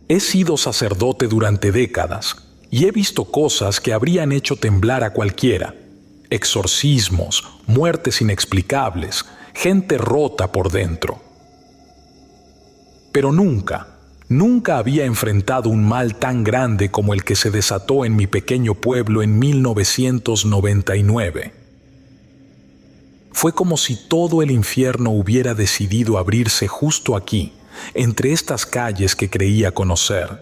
He sido sacerdote durante décadas y he visto cosas que habrían hecho temblar a cualquiera. Exorcismos, muertes inexplicables, gente rota por dentro. Pero nunca había enfrentado un mal tan grande como el que se desató en mi pequeño pueblo en 1999. Fue como si todo el infierno hubiera decidido abrirse justo aquí, entre estas calles que creía conocer.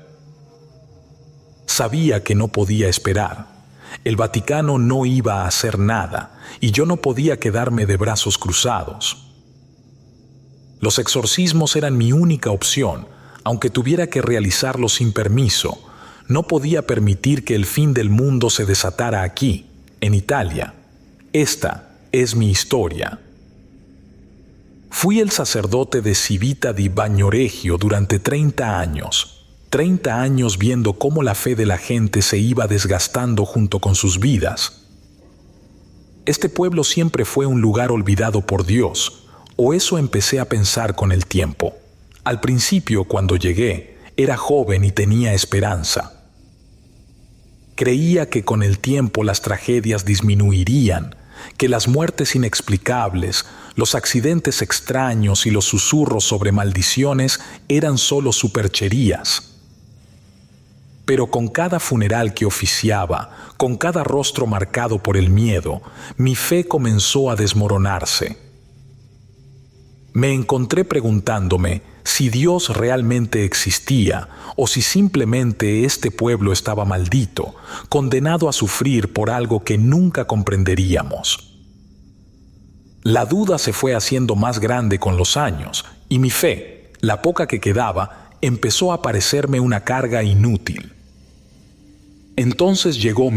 Sabía que no podía esperar. El Vaticano no iba a hacer nada y yo no podía quedarme de brazos cruzados. Los exorcismos eran mi única opción, aunque tuviera que realizarlos sin permiso. No podía permitir que el fin del mundo se desatara aquí, en Italia. Esta es mi historia. Fui el sacerdote de Civita di Bagnoregio durante 30 años. 30 años viendo cómo la fe de la gente se iba desgastando junto con sus vidas. Este pueblo siempre fue un lugar olvidado por Dios, o eso empecé a pensar con el tiempo. Al principio, cuando llegué, era joven y tenía esperanza. Creía que con el tiempo las tragedias disminuirían, que las muertes inexplicables, los accidentes extraños y los susurros sobre maldiciones eran solo supercherías. Pero con cada funeral que oficiaba, con cada rostro marcado por el miedo, mi fe comenzó a desmoronarse. Me encontré preguntándome si Dios realmente existía o si simplemente este pueblo estaba maldito, condenado a sufrir por algo que nunca comprenderíamos. La duda se fue haciendo más grande con los años y mi fe, la poca que quedaba, empezó a parecerme una carga inútil. Entonces llegó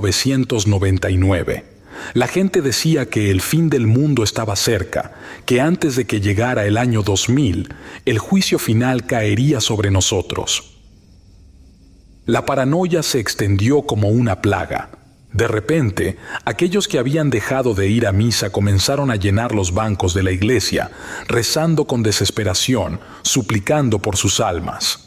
1999. La gente decía que el fin del mundo estaba cerca, que antes de que llegara el año 2000, el juicio final caería sobre nosotros. La paranoia se extendió como una plaga. De repente, aquellos que habían dejado de ir a misa comenzaron a llenar los bancos de la iglesia, rezando con desesperación, suplicando por sus almas.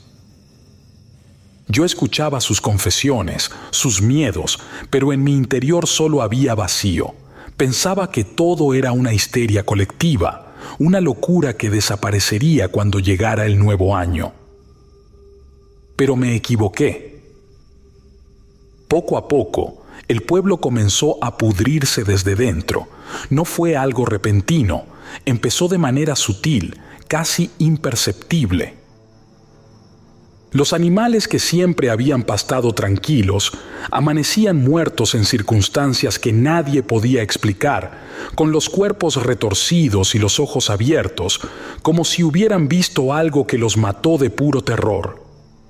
Yo escuchaba sus confesiones, sus miedos, pero en mi interior solo había vacío. Pensaba que todo era una histeria colectiva, una locura que desaparecería cuando llegara el nuevo año. Pero me equivoqué. Poco a poco, el pueblo comenzó a pudrirse desde dentro. No fue algo repentino, empezó de manera sutil, casi imperceptible. Los animales que siempre habían pastado tranquilos amanecían muertos en circunstancias que nadie podía explicar, con los cuerpos retorcidos y los ojos abiertos, como si hubieran visto algo que los mató de puro terror.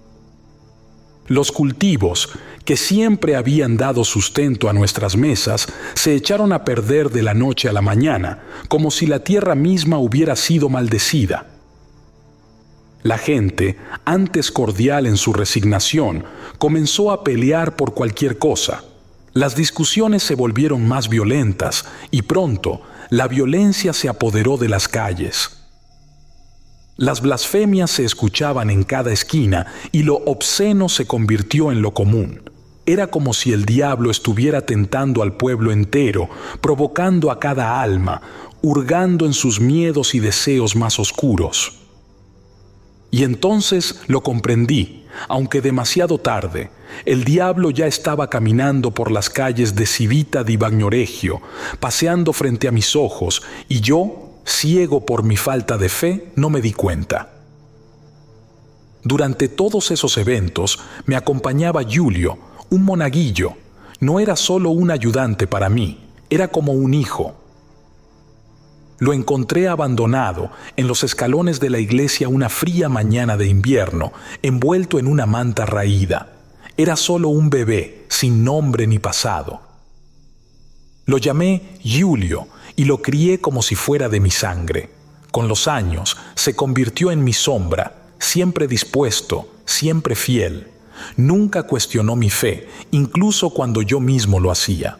Los cultivos, que siempre habían dado sustento a nuestras mesas, se echaron a perder de la noche a la mañana, como si la tierra misma hubiera sido maldecida. La gente, antes cordial en su resignación, comenzó a pelear por cualquier cosa. Las discusiones se volvieron más violentas y pronto la violencia se apoderó de las calles. Las blasfemias se escuchaban en cada esquina y lo obsceno se convirtió en lo común. Era como si el diablo estuviera tentando al pueblo entero, provocando a cada alma, hurgando en sus miedos y deseos más oscuros. Y entonces lo comprendí, aunque demasiado tarde. El diablo ya estaba caminando por las calles de Civita di Bagnoregio, paseando frente a mis ojos, y yo, ciego por mi falta de fe, no me di cuenta. Durante todos esos eventos me acompañaba Giulio, un monaguillo. No era solo un ayudante para mí, era como un hijo. Lo encontré abandonado en los escalones de la iglesia una fría mañana de invierno, envuelto en una manta raída. Era solo un bebé, sin nombre ni pasado. Lo llamé Giulio y lo crié como si fuera de mi sangre. Con los años se convirtió en mi sombra, siempre dispuesto, siempre fiel. Nunca cuestionó mi fe, incluso cuando yo mismo lo hacía.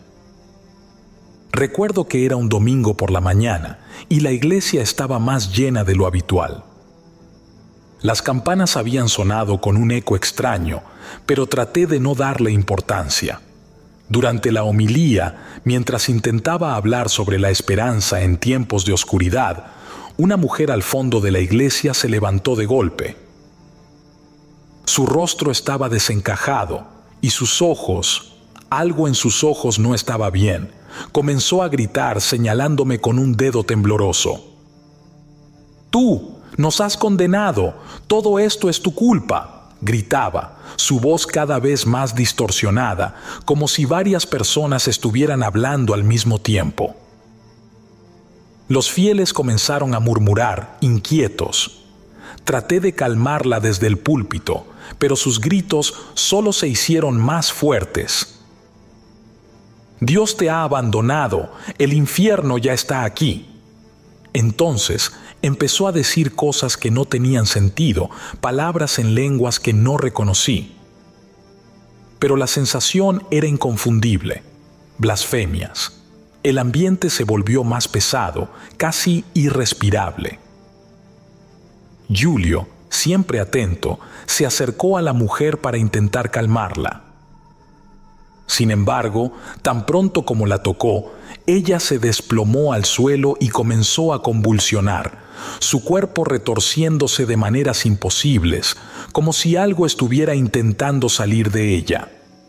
Recuerdo que era un domingo por la mañana y la iglesia estaba más llena de lo habitual. Las campanas habían sonado con un eco extraño, pero traté de no darle importancia. Durante la homilía, mientras intentaba hablar sobre la esperanza en tiempos de oscuridad, una mujer al fondo de la iglesia se levantó de golpe. Su rostro estaba desencajado y sus ojos, algo en sus ojos no estaba bien. Comenzó a gritar señalándome con un dedo tembloroso. «Tú nos has condenado, todo esto es tu culpa», gritaba, su voz cada vez más distorsionada, como si varias personas estuvieran hablando al mismo tiempo. Los fieles comenzaron a murmurar, inquietos. Traté de calmarla desde el púlpito, pero sus gritos solo se hicieron más fuertes. «Dios te ha abandonado, el infierno ya está aquí». Entonces empezó a decir cosas que no tenían sentido, palabras en lenguas que no reconocí. Pero la sensación era inconfundible, blasfemias. El ambiente se volvió más pesado, casi irrespirable. Giulio, siempre atento, se acercó a la mujer para intentar calmarla. Sin embargo, tan pronto como la tocó, ella se desplomó al suelo y comenzó a convulsionar, su cuerpo retorciéndose de maneras imposibles, como si algo estuviera intentando salir de ella.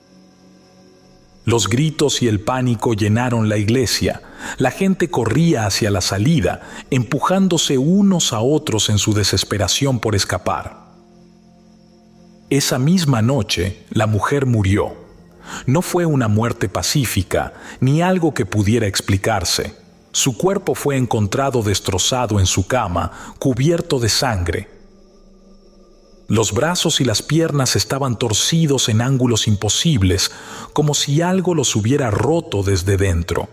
Los gritos y el pánico llenaron la iglesia. La gente corría hacia la salida, empujándose unos a otros en su desesperación por escapar. Esa misma noche, la mujer murió. No fue una muerte pacífica, ni algo que pudiera explicarse. Su cuerpo fue encontrado destrozado en su cama, cubierto de sangre. Los brazos y las piernas estaban torcidos en ángulos imposibles, como si algo los hubiera roto desde dentro.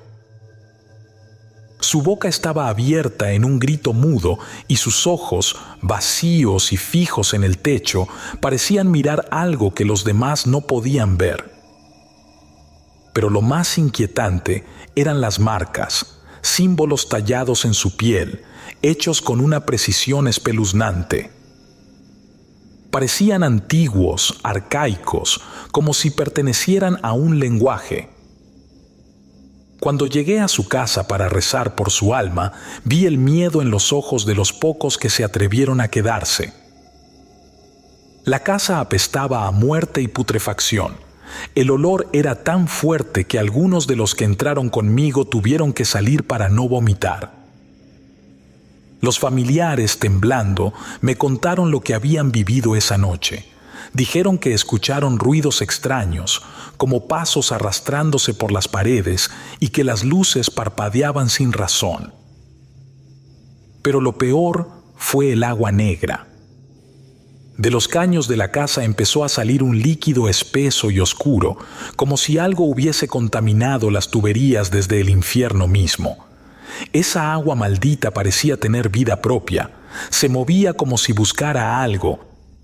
Su boca estaba abierta en un grito mudo y sus ojos, vacíos y fijos en el techo, parecían mirar algo que los demás no podían ver. Pero lo más inquietante eran las marcas, símbolos tallados en su piel, hechos con una precisión espeluznante. Parecían antiguos, arcaicos, como si pertenecieran a un lenguaje. Cuando llegué a su casa para rezar por su alma, vi el miedo en los ojos de los pocos que se atrevieron a quedarse. La casa apestaba a muerte y putrefacción. El olor era tan fuerte que algunos de los que entraron conmigo tuvieron que salir para no vomitar. Los familiares, temblando, me contaron lo que habían vivido esa noche. Dijeron que escucharon ruidos extraños, como pasos arrastrándose por las paredes y que las luces parpadeaban sin razón. Pero lo peor fue el agua negra. De los caños de la casa empezó a salir un líquido espeso y oscuro, como si algo hubiese contaminado las tuberías desde el infierno mismo. Esa agua maldita parecía tener vida propia, se movía como si buscara algo.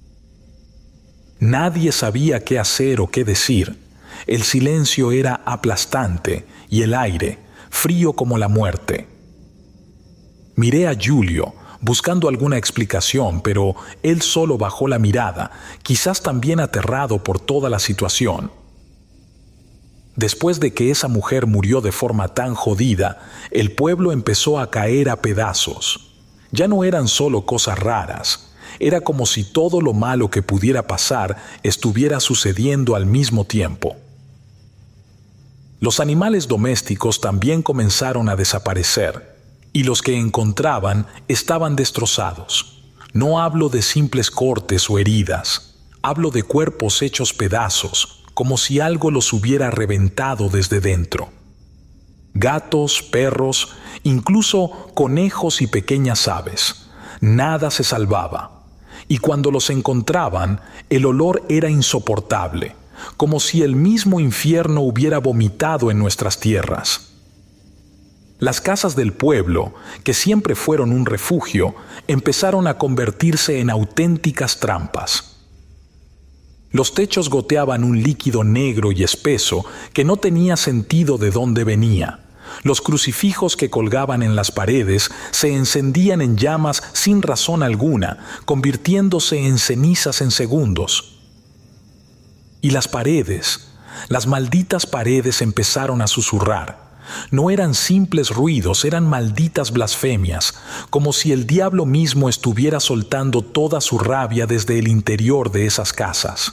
Nadie sabía qué hacer o qué decir. El silencio era aplastante y el aire, frío como la muerte. Miré a Giulio, buscando alguna explicación, pero él solo bajó la mirada, quizás también aterrado por toda la situación. Después de que esa mujer murió de forma tan jodida, el pueblo empezó a caer a pedazos. Ya no eran solo cosas raras, era como si todo lo malo que pudiera pasar estuviera sucediendo al mismo tiempo. Los animales domésticos también comenzaron a desaparecer, y los que encontraban estaban destrozados. No hablo de simples cortes o heridas, hablo de cuerpos hechos pedazos, como si algo los hubiera reventado desde dentro. Gatos, perros, incluso conejos y pequeñas aves. Nada se salvaba. Y cuando los encontraban, el olor era insoportable, como si el mismo infierno hubiera vomitado en nuestras tierras. Las casas del pueblo, que siempre fueron un refugio, empezaron a convertirse en auténticas trampas. Los techos goteaban un líquido negro y espeso que no tenía sentido de dónde venía. Los crucifijos que colgaban en las paredes se encendían en llamas sin razón alguna, convirtiéndose en cenizas en segundos. Y las paredes, las malditas paredes empezaron a susurrar. No eran simples ruidos, eran malditas blasfemias, como si el diablo mismo estuviera soltando toda su rabia desde el interior de esas casas.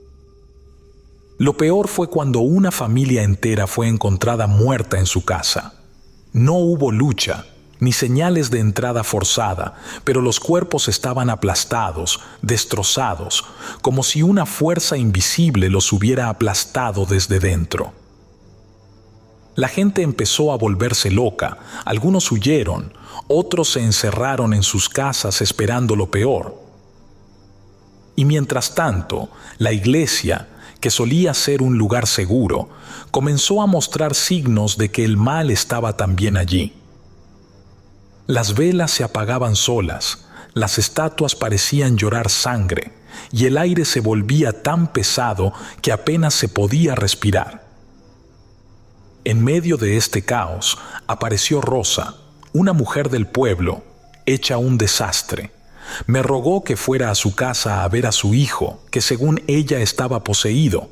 Lo peor fue cuando una familia entera fue encontrada muerta en su casa. No hubo lucha, ni señales de entrada forzada, pero los cuerpos estaban aplastados, destrozados, como si una fuerza invisible los hubiera aplastado desde dentro. La gente empezó a volverse loca, algunos huyeron, otros se encerraron en sus casas esperando lo peor. Y mientras tanto, la iglesia, que solía ser un lugar seguro, comenzó a mostrar signos de que el mal estaba también allí. Las velas se apagaban solas, las estatuas parecían llorar sangre, y el aire se volvía tan pesado que apenas se podía respirar. En medio de este caos apareció Rosa, una mujer del pueblo, hecha un desastre. Me rogó que fuera a su casa a ver a su hijo, que según ella estaba poseído.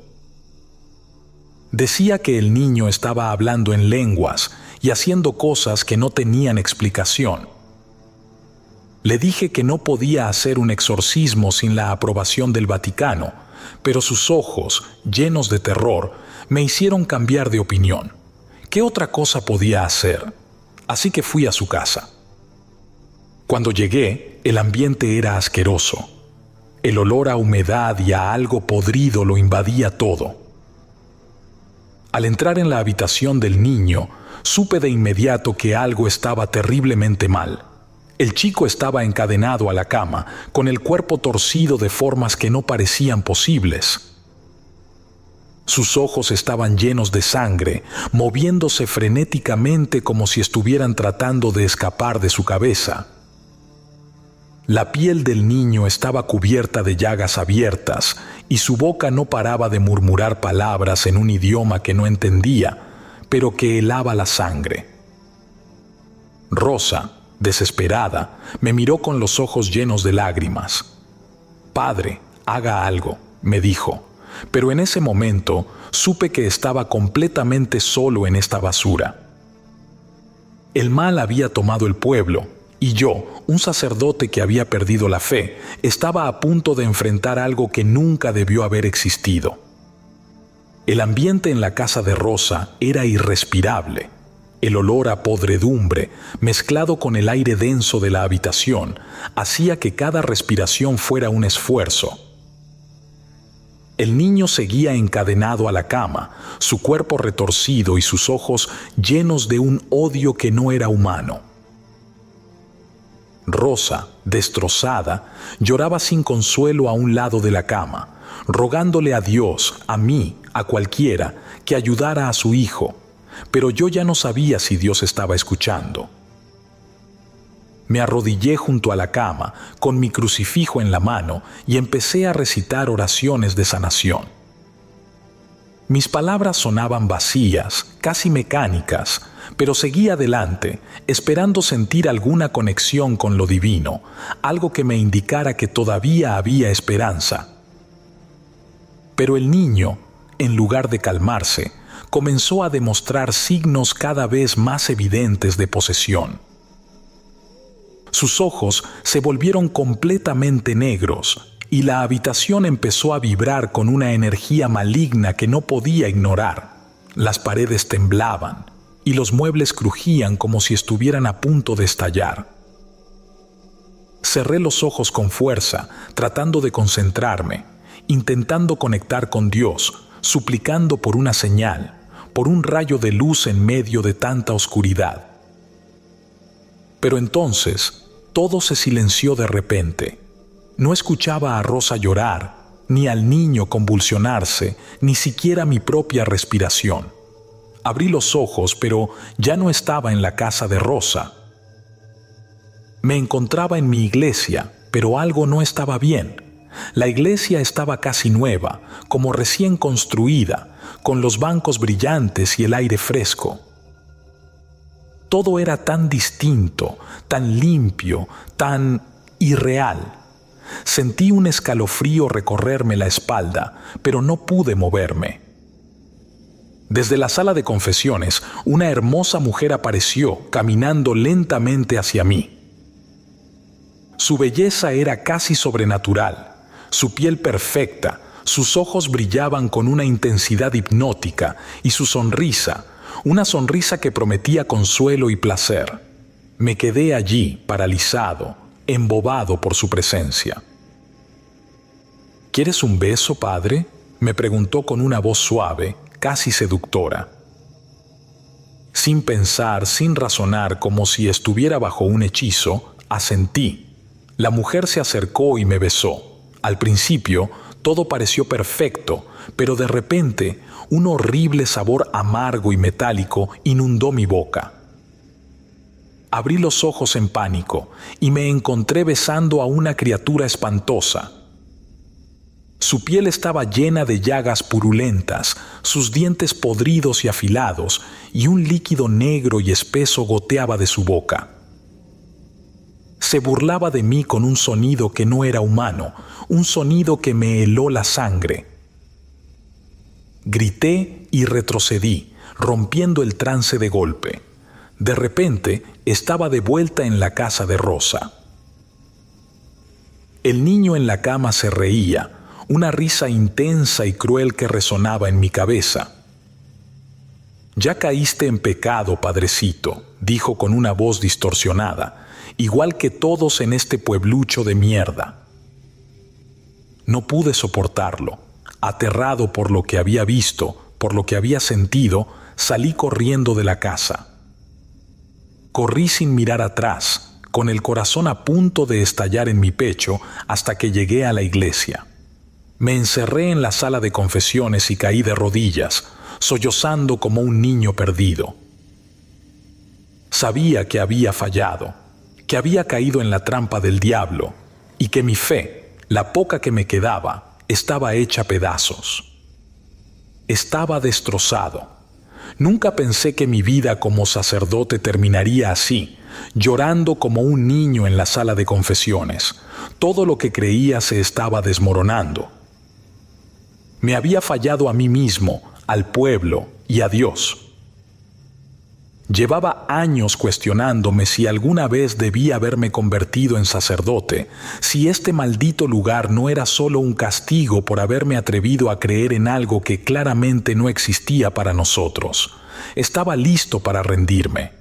Decía que el niño estaba hablando en lenguas y haciendo cosas que no tenían explicación. Le dije que no podía hacer un exorcismo sin la aprobación del Vaticano, pero sus ojos, llenos de terror, me hicieron cambiar de opinión. ¿Qué otra cosa podía hacer? Así que fui a su casa. Cuando llegué, el ambiente era asqueroso. El olor a humedad y a algo podrido lo invadía todo. Al entrar en la habitación del niño, supe de inmediato que algo estaba terriblemente mal. El chico estaba encadenado a la cama, con el cuerpo torcido de formas que no parecían posibles. Sus ojos estaban llenos de sangre, moviéndose frenéticamente como si estuvieran tratando de escapar de su cabeza. La piel del niño estaba cubierta de llagas abiertas y su boca no paraba de murmurar palabras en un idioma que no entendía, pero que helaba la sangre. Rosa, desesperada, me miró con los ojos llenos de lágrimas. «Padre, haga algo», me dijo. Pero en ese momento supe que estaba completamente solo en esta basura. El mal había tomado el pueblo, y yo, un sacerdote que había perdido la fe, estaba a punto de enfrentar algo que nunca debió haber existido. El ambiente en la casa de Rosa era irrespirable. El olor a podredumbre, mezclado con el aire denso de la habitación, hacía que cada respiración fuera un esfuerzo. El niño seguía encadenado a la cama, su cuerpo retorcido y sus ojos llenos de un odio que no era humano. Rosa, destrozada, lloraba sin consuelo a un lado de la cama, rogándole a Dios, a mí, a cualquiera, que ayudara a su hijo, pero yo ya no sabía si Dios estaba escuchando. Me arrodillé junto a la cama, con mi crucifijo en la mano, y empecé a recitar oraciones de sanación. Mis palabras sonaban vacías, casi mecánicas, pero seguí adelante, esperando sentir alguna conexión con lo divino, algo que me indicara que todavía había esperanza. Pero el niño, en lugar de calmarse, comenzó a demostrar signos cada vez más evidentes de posesión. Sus ojos se volvieron completamente negros y la habitación empezó a vibrar con una energía maligna que no podía ignorar. Las paredes temblaban y los muebles crujían como si estuvieran a punto de estallar. Cerré los ojos con fuerza, tratando de concentrarme, intentando conectar con Dios, suplicando por una señal, por un rayo de luz en medio de tanta oscuridad. Pero entonces, todo se silenció de repente. No escuchaba a Rosa llorar, ni al niño convulsionarse, ni siquiera mi propia respiración. Abrí los ojos, pero ya no estaba en la casa de Rosa. Me encontraba en mi iglesia, pero algo no estaba bien. La iglesia estaba casi nueva, como recién construida, con los bancos brillantes y el aire fresco. Todo era tan distinto, tan limpio, tan irreal. Sentí un escalofrío recorrerme la espalda, pero no pude moverme. Desde la sala de confesiones, una hermosa mujer apareció, caminando lentamente hacia mí. Su belleza era casi sobrenatural, su piel perfecta, sus ojos brillaban con una intensidad hipnótica y su sonrisa, una sonrisa que prometía consuelo y placer. Me quedé allí, paralizado, embobado por su presencia. ¿Quieres un beso, padre?, me preguntó con una voz suave, casi seductora. Sin pensar, sin razonar, como si estuviera bajo un hechizo, asentí. La mujer se acercó y me besó. Al principio, todo pareció perfecto, pero de repente, un horrible sabor amargo y metálico inundó mi boca. Abrí los ojos en pánico y me encontré besando a una criatura espantosa. Su piel estaba llena de llagas purulentas, sus dientes podridos y afilados, y un líquido negro y espeso goteaba de su boca. Se burlaba de mí con un sonido que no era humano, un sonido que me heló la sangre. Grité y retrocedí, rompiendo el trance de golpe. De repente, estaba de vuelta en la casa de Rosa. El niño en la cama se reía, una risa intensa y cruel que resonaba en mi cabeza. «Ya caíste en pecado, padrecito», dijo con una voz distorsionada, igual que todos en este pueblucho de mierda. No pude soportarlo. Aterrado por lo que había visto, por lo que había sentido, salí corriendo de la casa. Corrí sin mirar atrás, con el corazón a punto de estallar en mi pecho, hasta que llegué a la iglesia. Me encerré en la sala de confesiones y caí de rodillas, sollozando como un niño perdido. Sabía que había fallado, que había caído en la trampa del diablo y que mi fe, la poca que me quedaba, estaba hecha pedazos. Estaba destrozado. Nunca pensé que mi vida como sacerdote terminaría así, llorando como un niño en la sala de confesiones. Todo lo que creía se estaba desmoronando. Me había fallado a mí mismo, al pueblo y a Dios. Llevaba años cuestionándome si alguna vez debía haberme convertido en sacerdote, si este maldito lugar no era solo un castigo por haberme atrevido a creer en algo que claramente no existía para nosotros. Estaba listo para rendirme.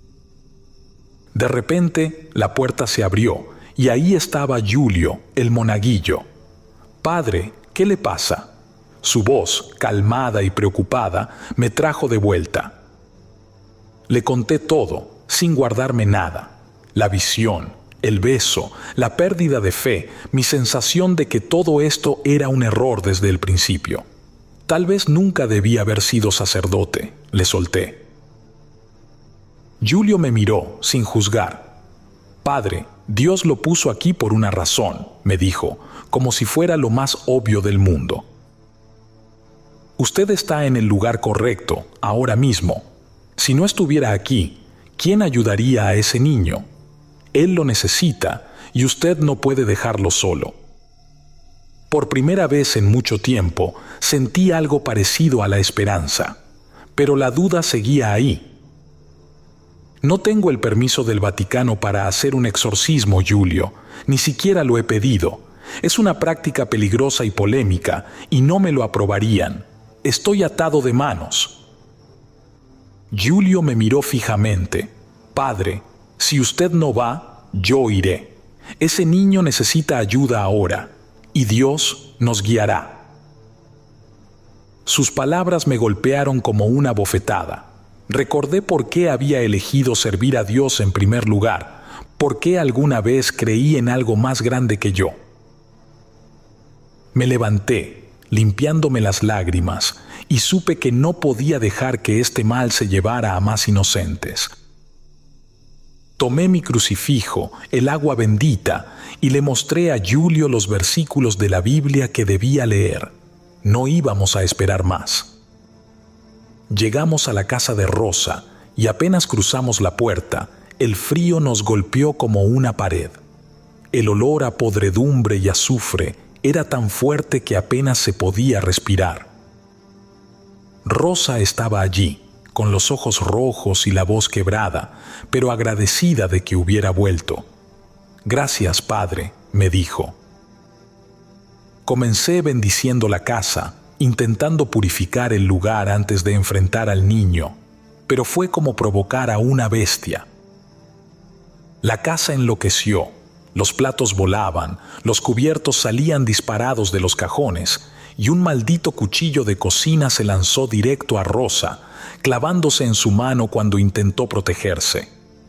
De repente, la puerta se abrió y ahí estaba Giulio, el monaguillo. «Padre, ¿qué le pasa?». Su voz, calmada y preocupada, me trajo de vuelta. Le conté todo, sin guardarme nada. La visión, el beso, la pérdida de fe, mi sensación de que todo esto era un error desde el principio. Tal vez nunca debí haber sido sacerdote, le solté. Giulio me miró, sin juzgar. «Padre, Dios lo puso aquí por una razón», me dijo, como si fuera lo más obvio del mundo. «Usted está en el lugar correcto, ahora mismo. Si no estuviera aquí, ¿quién ayudaría a ese niño? Él lo necesita y usted no puede dejarlo solo». Por primera vez en mucho tiempo, sentí algo parecido a la esperanza, pero la duda seguía ahí. «No tengo el permiso del Vaticano para hacer un exorcismo, Giulio. Ni siquiera lo he pedido. Es una práctica peligrosa y polémica, y no me lo aprobarían. Estoy atado de manos». Giulio me miró fijamente. «Padre, si usted no va, yo iré. Ese niño necesita ayuda ahora, y Dios nos guiará». Sus palabras me golpearon como una bofetada. Recordé por qué había elegido servir a Dios en primer lugar, por qué alguna vez creí en algo más grande que yo. Me levanté, limpiándome las lágrimas, y supe que no podía dejar que este mal se llevara a más inocentes. Tomé mi crucifijo, el agua bendita, y le mostré a Giulio los versículos de la Biblia que debía leer. No íbamos a esperar más. Llegamos a la casa de Rosa, y apenas cruzamos la puerta, el frío nos golpeó como una pared. El olor a podredumbre y azufre era tan fuerte que apenas se podía respirar. Rosa estaba allí, con los ojos rojos y la voz quebrada, pero agradecida de que hubiera vuelto. «Gracias, Padre», me dijo. Comencé bendiciendo la casa, intentando purificar el lugar antes de enfrentar al niño, pero fue como provocar a una bestia. La casa enloqueció, los platos volaban, los cubiertos salían disparados de los cajones, y un maldito cuchillo de cocina se lanzó directo a Rosa, clavándose en su mano cuando intentó protegerse.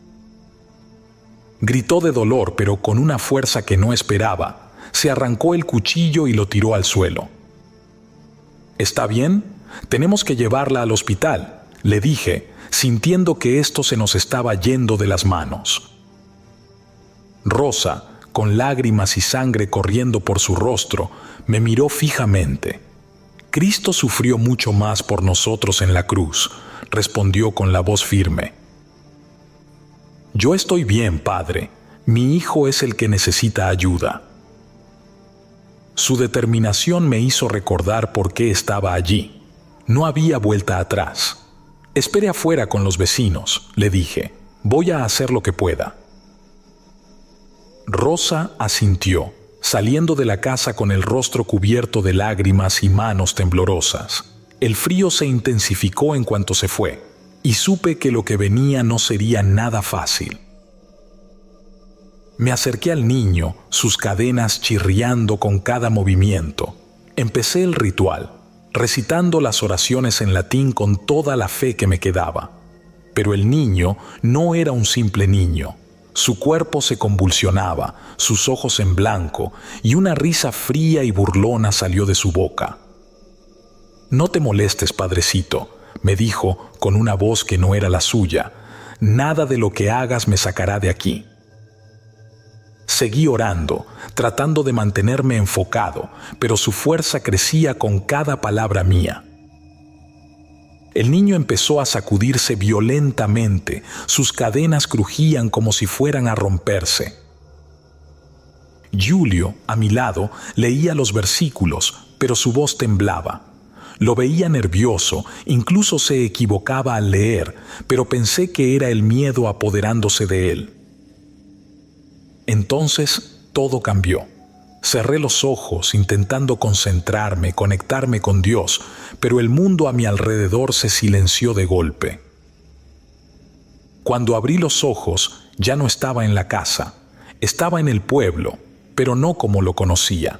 Gritó de dolor, pero con una fuerza que no esperaba, se arrancó el cuchillo y lo tiró al suelo. «¿Está bien? Tenemos que llevarla al hospital», le dije, sintiendo que esto se nos estaba yendo de las manos. Rosa, con lágrimas y sangre corriendo por su rostro, me miró fijamente. «Cristo sufrió mucho más por nosotros en la cruz», respondió con la voz firme. «Yo estoy bien, Padre. Mi hijo es el que necesita ayuda». Su determinación me hizo recordar por qué estaba allí. No había vuelta atrás. «Espere afuera con los vecinos», le dije. «Voy a hacer lo que pueda». Rosa asintió, saliendo de la casa con el rostro cubierto de lágrimas y manos temblorosas. El frío se intensificó en cuanto se fue, y supe que lo que venía no sería nada fácil. Me acerqué al niño, sus cadenas chirriando con cada movimiento. Empecé el ritual, recitando las oraciones en latín con toda la fe que me quedaba. Pero el niño no era un simple niño. Su cuerpo se convulsionaba, sus ojos en blanco, y una risa fría y burlona salió de su boca. «No te molestes, padrecito», me dijo con una voz que no era la suya. «Nada de lo que hagas me sacará de aquí». Seguí orando, tratando de mantenerme enfocado, pero su fuerza crecía con cada palabra mía. El niño empezó a sacudirse violentamente, sus cadenas crujían como si fueran a romperse. Giulio, a mi lado, leía los versículos, pero su voz temblaba. Lo veía nervioso, incluso se equivocaba al leer, pero pensé que era el miedo apoderándose de él. Entonces todo cambió. Cerré los ojos intentando concentrarme, conectarme con Dios, pero el mundo a mi alrededor se silenció de golpe. Cuando abrí los ojos, ya no estaba en la casa. Estaba en el pueblo, pero no como lo conocía.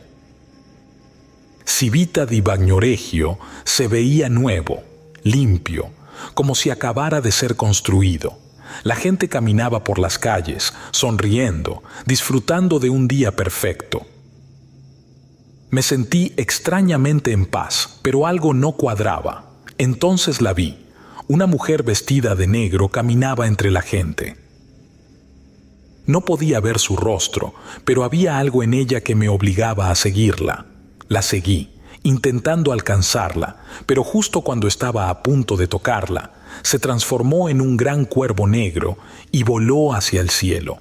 Civita di Bagnoregio se veía nuevo, limpio, como si acabara de ser construido. La gente caminaba por las calles, sonriendo, disfrutando de un día perfecto. Me sentí extrañamente en paz, pero algo no cuadraba. Entonces la vi. Una mujer vestida de negro caminaba entre la gente. No podía ver su rostro, pero había algo en ella que me obligaba a seguirla. La seguí, intentando alcanzarla, pero justo cuando estaba a punto de tocarla, se transformó en un gran cuervo negro y voló hacia el cielo.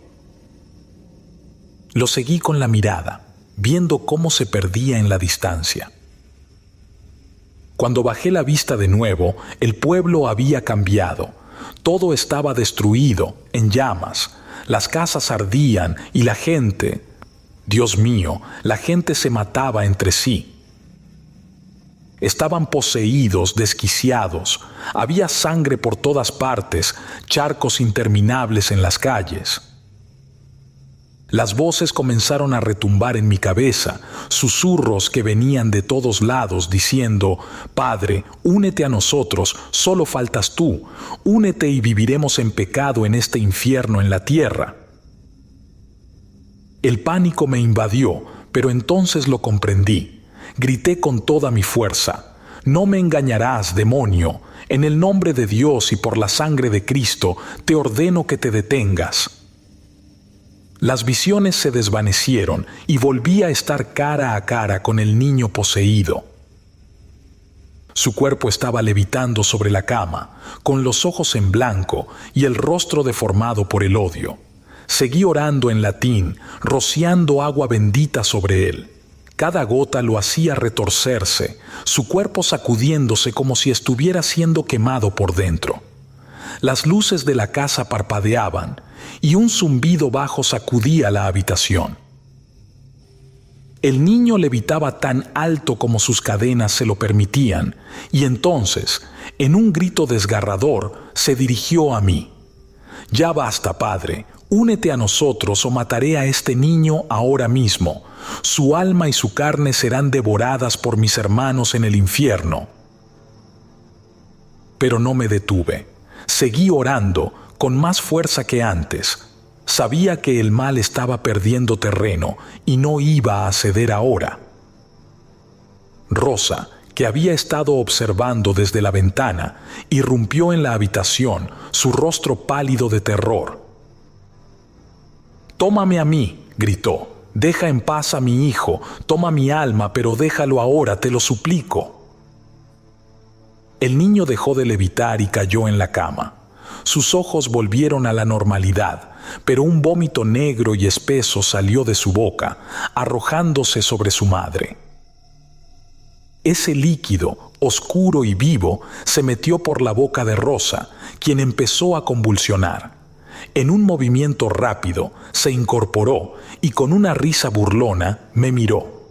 Lo seguí con la mirada, viendo cómo se perdía en la distancia. Cuando bajé la vista de nuevo, el pueblo había cambiado. Todo estaba destruido, en llamas. Las casas ardían y la gente, Dios mío, la gente se mataba entre sí. Estaban poseídos, desquiciados. Había sangre por todas partes, charcos interminables en las calles. Las voces comenzaron a retumbar en mi cabeza, susurros que venían de todos lados diciendo: «Padre, únete a nosotros, solo faltas tú. Únete y viviremos en pecado en este infierno en la tierra». El pánico me invadió, pero entonces lo comprendí. Grité con toda mi fuerza: «No me engañarás, demonio. En el nombre de Dios y por la sangre de Cristo, te ordeno que te detengas». Las visiones se desvanecieron y volví a estar cara a cara con el niño poseído. Su cuerpo estaba levitando sobre la cama, con los ojos en blanco y el rostro deformado por el odio. Seguí orando en latín, rociando agua bendita sobre él. Cada gota lo hacía retorcerse, su cuerpo sacudiéndose como si estuviera siendo quemado por dentro. Las luces de la casa parpadeaban y un zumbido bajo sacudía la habitación. El niño levitaba tan alto como sus cadenas se lo permitían, y entonces, en un grito desgarrador, se dirigió a mí. «Ya basta, padre, únete a nosotros o mataré a este niño ahora mismo. Su alma y su carne serán devoradas por mis hermanos en el infierno». Pero no me detuve. Seguí orando, con más fuerza que antes. Sabía que el mal estaba perdiendo terreno y no iba a ceder ahora. Rosa, que había estado observando desde la ventana, irrumpió en la habitación, su rostro pálido de terror. «Tómame a mí», gritó. «Deja en paz a mi hijo, toma mi alma, pero déjalo ahora, te lo suplico». El niño dejó de levitar y cayó en la cama. Sus ojos volvieron a la normalidad, pero un vómito negro y espeso salió de su boca, arrojándose sobre su madre. Ese líquido, oscuro y vivo, se metió por la boca de Rosa, quien empezó a convulsionar. En un movimiento rápido, se incorporó y con una risa burlona me miró.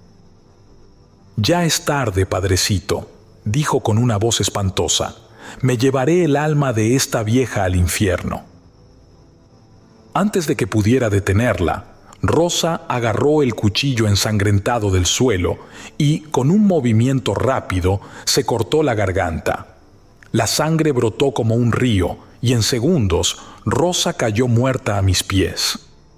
«Ya es tarde, padrecito», dijo con una voz espantosa. «Me llevaré el alma de esta vieja al infierno». Antes de que pudiera detenerla, Rosa agarró el cuchillo ensangrentado del suelo y, con un movimiento rápido, se cortó la garganta. La sangre brotó como un río y en segundos Rosa cayó muerta a mis pies.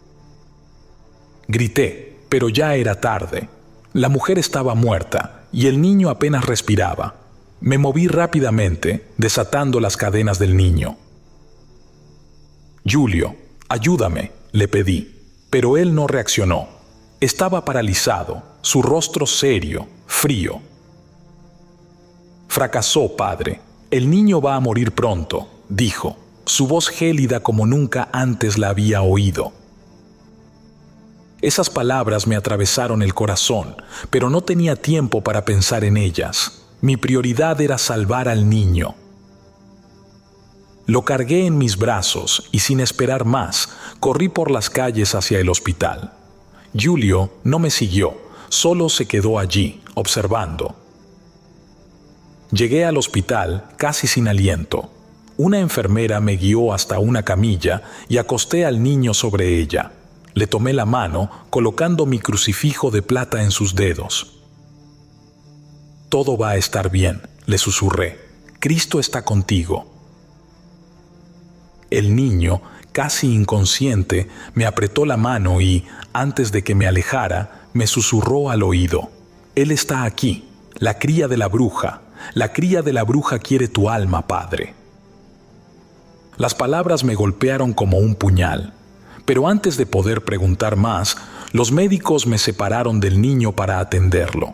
Grité, pero ya era tarde. La mujer estaba muerta y el niño apenas respiraba. Me moví rápidamente, desatando las cadenas del niño. «Giulio, ayúdame», le pedí, pero él no reaccionó. Estaba paralizado, su rostro serio, frío. «Fracasó, padre. El niño va a morir pronto», dijo, su voz gélida como nunca antes la había oído. Esas palabras me atravesaron el corazón, pero no tenía tiempo para pensar en ellas. Mi prioridad era salvar al niño. Lo cargué en mis brazos y sin esperar más, corrí por las calles hacia el hospital. Giulio no me siguió, solo se quedó allí, observando. Llegué al hospital casi sin aliento. Una enfermera me guió hasta una camilla y acosté al niño sobre ella. Le tomé la mano, colocando mi crucifijo de plata en sus dedos. «Todo va a estar bien», le susurré. «Cristo está contigo». El niño, casi inconsciente, me apretó la mano y, antes de que me alejara, me susurró al oído. «Él está aquí, la cría de la bruja. La cría de la bruja quiere tu alma, padre». Las palabras me golpearon como un puñal. Pero antes de poder preguntar más, los médicos me separaron del niño para atenderlo.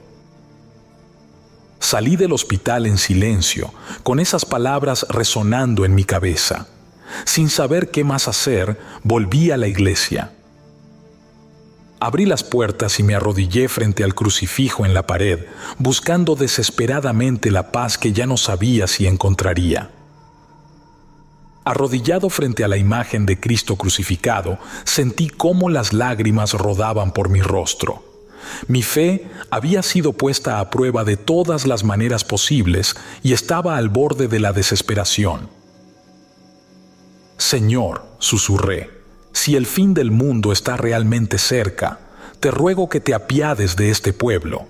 Salí del hospital en silencio, con esas palabras resonando en mi cabeza. Sin saber qué más hacer, volví a la iglesia. Abrí las puertas y me arrodillé frente al crucifijo en la pared, buscando desesperadamente la paz que ya no sabía si encontraría. Arrodillado frente a la imagen de Cristo crucificado, sentí cómo las lágrimas rodaban por mi rostro. Mi fe había sido puesta a prueba de todas las maneras posibles y estaba al borde de la desesperación. «Señor», susurré, «si el fin del mundo está realmente cerca, te ruego que te apiades de este pueblo.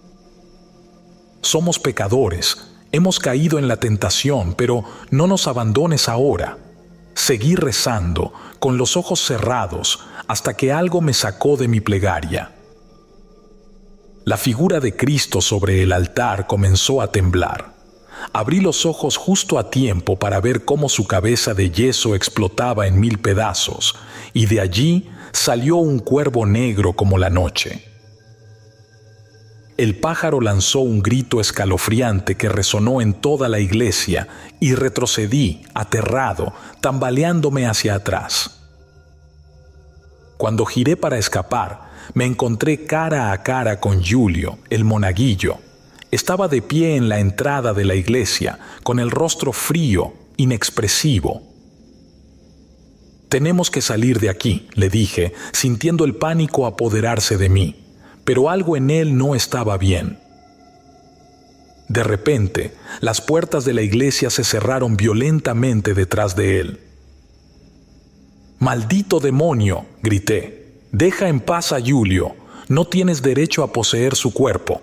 Somos pecadores, hemos caído en la tentación, pero no nos abandones ahora». Seguí rezando, con los ojos cerrados, hasta que algo me sacó de mi plegaria. La figura de Cristo sobre el altar comenzó a temblar. Abrí los ojos justo a tiempo para ver cómo su cabeza de yeso explotaba en 1000 pedazos, y de allí salió un cuervo negro como la noche. El pájaro lanzó un grito escalofriante que resonó en toda la iglesia y retrocedí, aterrado, tambaleándome hacia atrás. Cuando giré para escapar, me encontré cara a cara con Giulio, el monaguillo. Estaba de pie en la entrada de la iglesia, con el rostro frío, inexpresivo. «Tenemos que salir de aquí», le dije, sintiendo el pánico apoderarse de mí, pero algo en él no estaba bien. De repente, las puertas de la iglesia se cerraron violentamente detrás de él. «¡Maldito demonio!», grité. «Deja en paz a Giulio. No tienes derecho a poseer su cuerpo».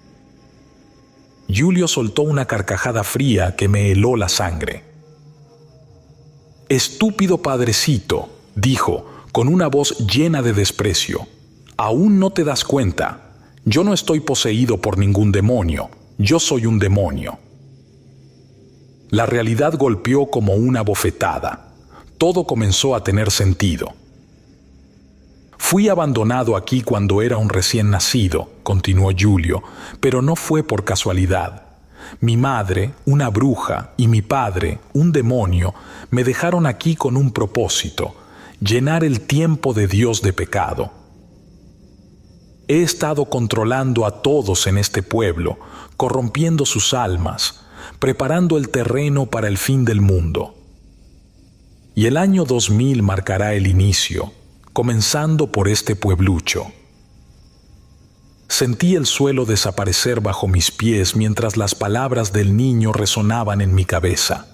Giulio soltó una carcajada fría que me heló la sangre. «Estúpido padrecito», dijo, con una voz llena de desprecio. «Aún no te das cuenta. Yo no estoy poseído por ningún demonio. Yo soy un demonio». La realidad golpeó como una bofetada. Todo comenzó a tener sentido. «Fui abandonado aquí cuando era un recién nacido», continuó Giulio, «pero no fue por casualidad. Mi madre, una bruja, y mi padre, un demonio, me dejaron aquí con un propósito: llenar el tiempo de Dios de pecado. He estado controlando a todos en este pueblo, corrompiendo sus almas, preparando el terreno para el fin del mundo. Y el año 2000 marcará el inicio, comenzando por este pueblucho». Sentí el suelo desaparecer bajo mis pies mientras las palabras del niño resonaban en mi cabeza.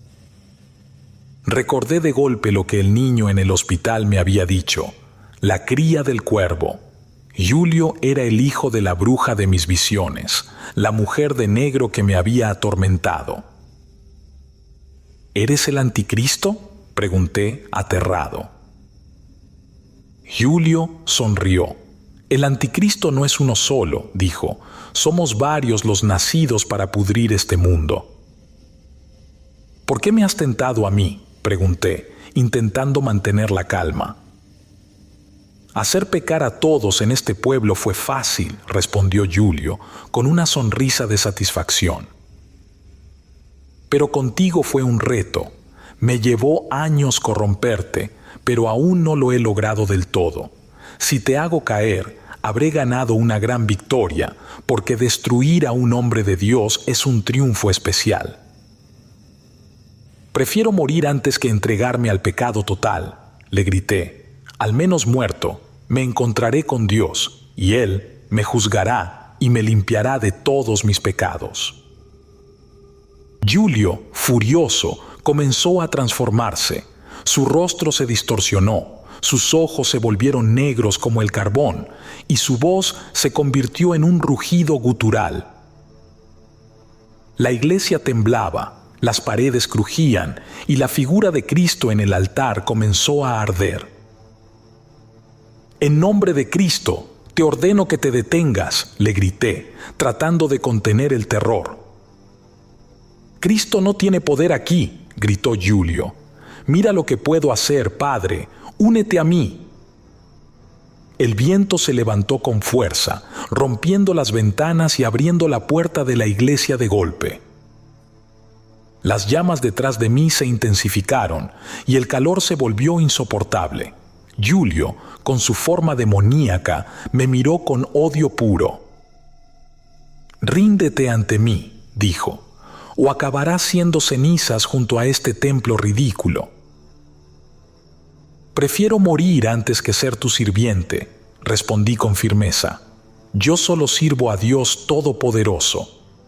Recordé de golpe lo que el niño en el hospital me había dicho: la cría del cuervo. Giulio era el hijo de la bruja de mis visiones, la mujer de negro que me había atormentado. ¿Eres el anticristo?, pregunté, aterrado. Giulio sonrió. «El anticristo no es uno solo», dijo. «Somos varios los nacidos para pudrir este mundo». «¿Por qué me has tentado a mí?», pregunté, intentando mantener la calma. «Hacer pecar a todos en este pueblo fue fácil», respondió Giulio, con una sonrisa de satisfacción. «Pero contigo fue un reto. Me llevó años corromperte, pero aún no lo he logrado del todo. Si te hago caer, habré ganado una gran victoria, porque destruir a un hombre de Dios es un triunfo especial. Prefiero morir antes que entregarme al pecado total», le grité. «Al menos muerto, me encontraré con Dios, y Él me juzgará y me limpiará de todos mis pecados». Giulio, furioso, comenzó a transformarse. Su rostro se distorsionó. Sus ojos se volvieron negros como el carbón y su voz se convirtió en un rugido gutural. La iglesia temblaba, las paredes crujían y la figura de Cristo en el altar comenzó a arder. «En nombre de Cristo, te ordeno que te detengas», le grité, tratando de contener el terror. «Cristo no tiene poder aquí», gritó Giulio. «Mira lo que puedo hacer, Padre. Únete a mí». El viento se levantó con fuerza, rompiendo las ventanas y abriendo la puerta de la iglesia de golpe. Las llamas detrás de mí se intensificaron y el calor se volvió insoportable. Giulio, con su forma demoníaca, me miró con odio puro. «Ríndete ante mí», dijo, «o acabarás siendo cenizas junto a este templo ridículo». «Prefiero morir antes que ser tu sirviente», respondí con firmeza. «Yo solo sirvo a Dios Todopoderoso».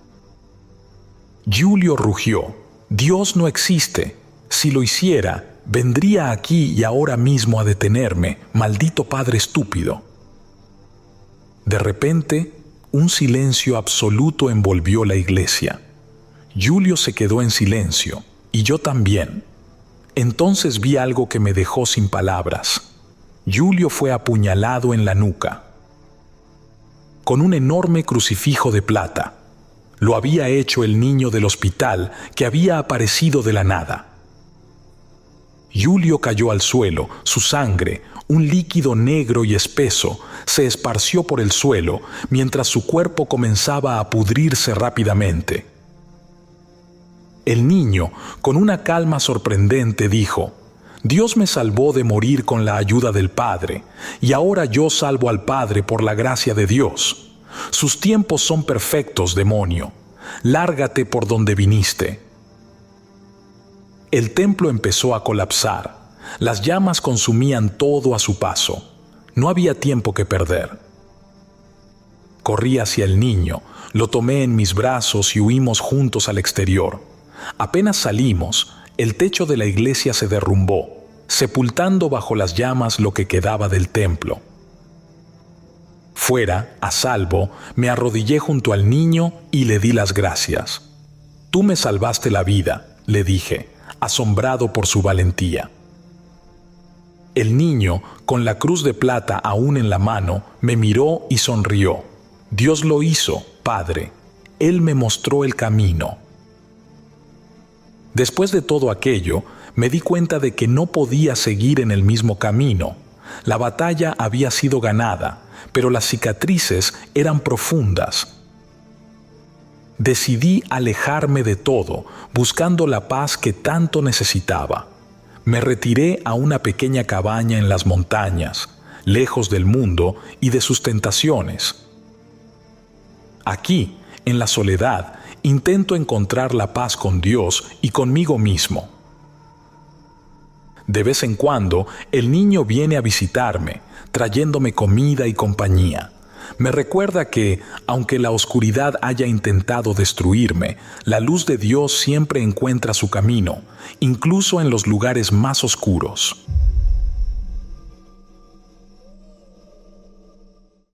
Giulio rugió. «Dios no existe. Si lo hiciera, vendría aquí y ahora mismo a detenerme, maldito padre estúpido». De repente, un silencio absoluto envolvió la iglesia. Giulio se quedó en silencio, y yo también. Entonces vi algo que me dejó sin palabras. Giulio fue apuñalado en la nuca con un enorme crucifijo de plata. Lo había hecho el niño del hospital que había aparecido de la nada. Julio cayó al suelo, su sangre, un líquido negro y espeso, se esparció por el suelo mientras su cuerpo comenzaba a pudrirse rápidamente. El niño, con una calma sorprendente, dijo: Dios me salvó de morir con la ayuda del Padre, y ahora yo salvo al Padre por la gracia de Dios. Sus tiempos son perfectos, demonio. Lárgate por donde viniste. El templo empezó a colapsar. Las llamas consumían todo a su paso. No había tiempo que perder. Corrí hacia el niño, lo tomé en mis brazos y huimos juntos al exterior. Apenas salimos, el techo de la iglesia se derrumbó, sepultando bajo las llamas lo que quedaba del templo. Fuera, a salvo, me arrodillé junto al niño y le di las gracias. Tú me salvaste la vida, le dije, asombrado por su valentía. El niño, con la cruz de plata aún en la mano, me miró y sonrió. Dios lo hizo, Padre. Él me mostró el camino. Después de todo aquello, me di cuenta de que no podía seguir en el mismo camino. La batalla había sido ganada, pero las cicatrices eran profundas. Decidí alejarme de todo, buscando la paz que tanto necesitaba. Me retiré a una pequeña cabaña en las montañas, lejos del mundo y de sus tentaciones. Aquí, en la soledad, intento encontrar la paz con Dios y conmigo mismo. De vez en cuando, el niño viene a visitarme, trayéndome comida y compañía. Me recuerda que, aunque la oscuridad haya intentado destruirme, la luz de Dios siempre encuentra su camino, incluso en los lugares más oscuros.